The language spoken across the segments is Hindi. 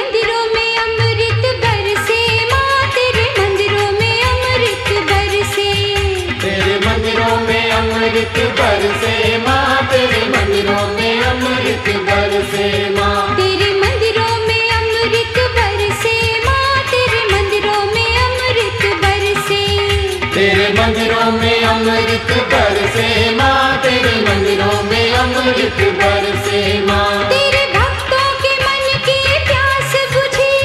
मंदिरों में अमृत बरसे माँ, तेरे मंदिरों में अमृत बरसे। तेरे मंदिरों में अमृत बरसे माँ, तेरे मंदिरों में अमृत बरसे माँ। तेरे मंदिरों में अमृत बरसे माँ, तेरे मंदिरों में अमृत बरसे। तेरे मंदिरों में अमृत बरसे माँ, तेरे मंदिरों में अमृत बरसे माँ। तेरे भक्तों के मन की प्यास बुझी,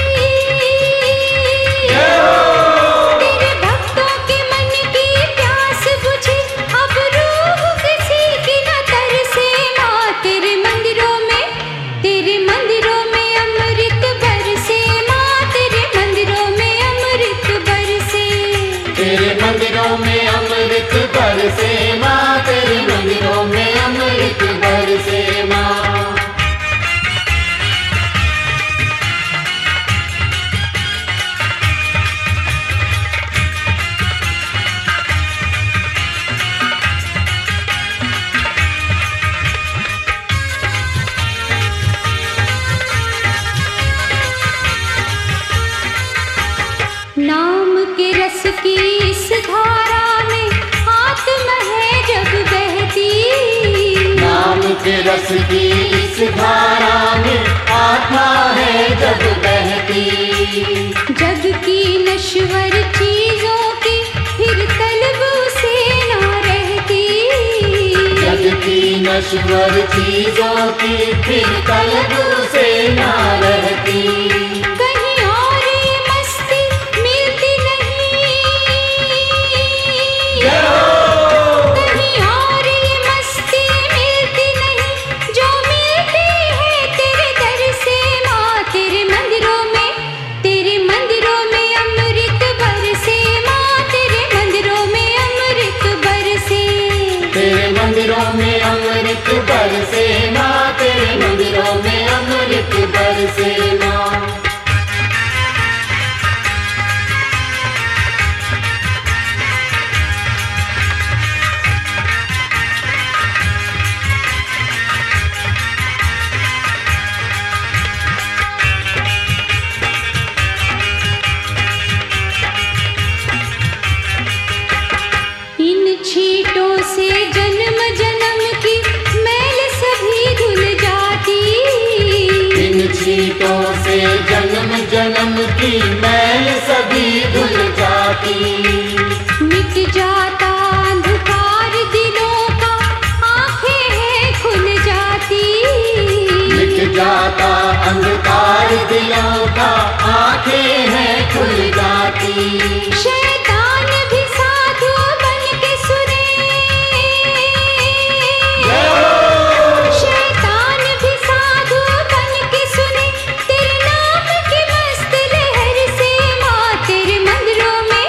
तेरे भक्तों के मन की प्यास बुझी, अब रूह किसी की न तरसे माँ। तेरे मंदिरों में अमृत बरसे माँ, तेरे मंदिरों में अमृत बरसे। तेरे मंदिरों में अमृत बरसे माँ, तेरे मंदिरों में अमृत बरसे माँ। नाम के रस की इस धारा में आत्मा है जब बहती। नाम के रस की इस धारा में आत्मा है जब बहती। जग की नश्वर चीजों की फिर तलब उसे ना रहती। जग की नश्वर चीजों की फिर तलब उसे ना रहती। कहीं और ये मस्ती मिलती नहीं, कहीं और ये मस्ती मिलती नहीं, जो मिलती है तेरे दर से माँ। तेरे मंदिरों में अमृत बरसे माँ, तेरे मंदिरों में अमृत बरसे। तेरे मंदिरों में अमृत बरसे माँ, तेरे मंदिरों में अमृत बरसे माँ। इन छींटों से जन्म जन्म की मैल सभी धुल जाती। इन छींटों से जन्म जन्म की मैल सभी धुल जाती। मिट जाता अंधकार दिलों का, आंखें हैं खुल जाती। मिट जाता अंधकार दिलों का, आंखें हैं खुल जाती। शैतान भी साधु बन के सुने, शैतान भी साधु बन के सुने, तेरे नाम की मस्त लहर से माँ। तेरे मंदिरों में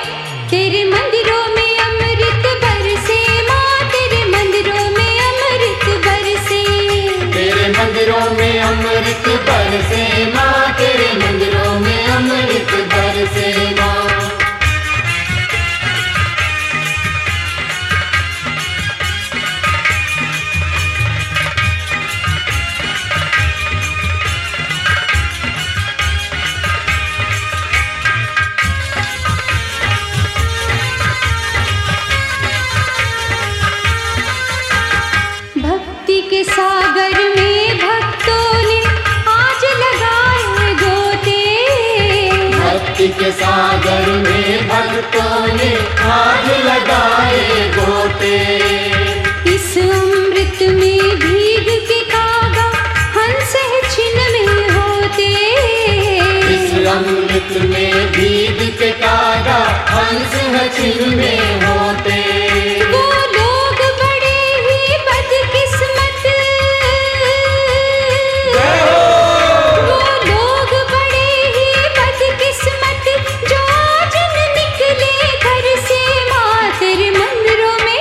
अमृत बरसे माँ, तेरे मंदिरों में अमृत बरसे। तेरे मंदिरों में अमृत बरसे माँ, तेरे मंदिरों में अमृत बरसे माँ। भक्ति के सागर में भक्तों ने आज लगाए गोते। भक्ति के सागर में भक्तों ने आज लगाए गोते। इस अमृत में भीग के कागा हंस है छिन में होते। इस अमृत में भीग के कागा हंस है छिन में होते। वो लोग बड़े ही बदकिस्मत, वो लोग बड़े ही बदकिस्मत, जो आज न निकले घर से माँ। तेरे मंदिरों में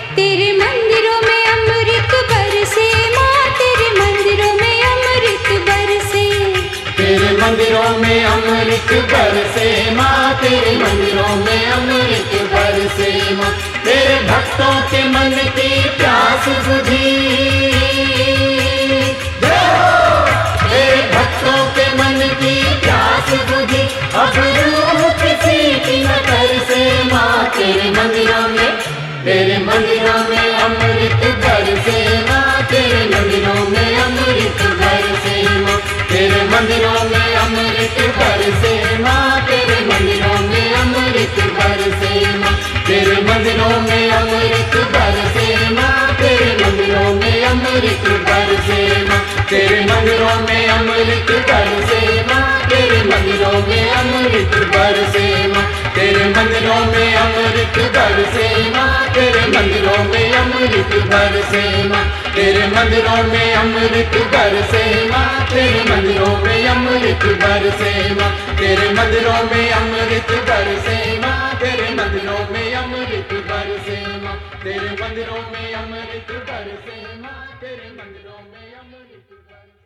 अमृत बरसे माँ, तेरे मंदिरों में अमृत बरसे। तेरे मंदिरों में अमृत बरसे माँ, तेरे मंदिरों में अमृत बरसे माँ। तेरे भक्तों के मन की प्यास बुझी। तेरे भक्तों के मन की तेरे मंदिरों में अमृत बरसे माँ, तेरे मंदिरों में अमृत बरसे माँ, तेरे मंदिरों में अमृत बरसे माँ, तेरे मंदिरों में अमृत बरसे माँ, तेरे मंदिरों में अमृत बरसे माँ, तेरे मंदिरों में अमृत बरसे माँ, तेरे मंदिरों में अमृत बरसे माँ, तेरे मंदिरों में अमृत बरसे माँ, तेरे मंदिरों में अमृत बरसे माँ, तेरे मंदिरों में अमृत बरसे माँ, तेरे मंदिरों में अमृत बरसे माँ, तेरे मंदिरों में अमृत बरसे माँ, तेरे मंदिरों में अमृत बरसे माँ, तेरे मंदिरों में अमृत बरसे माँ, तेरे मंदिरों में अमृत बरसे माँ, तेरे मंदिरों में अमृत बरसे।